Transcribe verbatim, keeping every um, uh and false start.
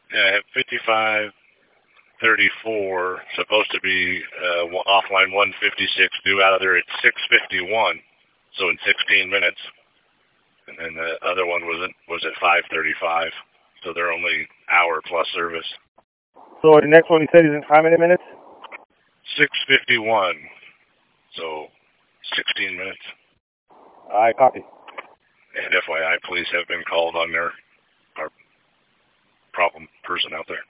Yeah, I have fifty-five thirty-four, supposed to be uh, offline one fifty-six, due out of there at six fifty-one, so in sixteen minutes. And then the other one was at, was at five thirty-five, so they're only hour plus service. So the next one you said is in how many minutes? six fifty-one, so sixteen minutes. I copy. And F Y I, police have been called on their our problem person out there.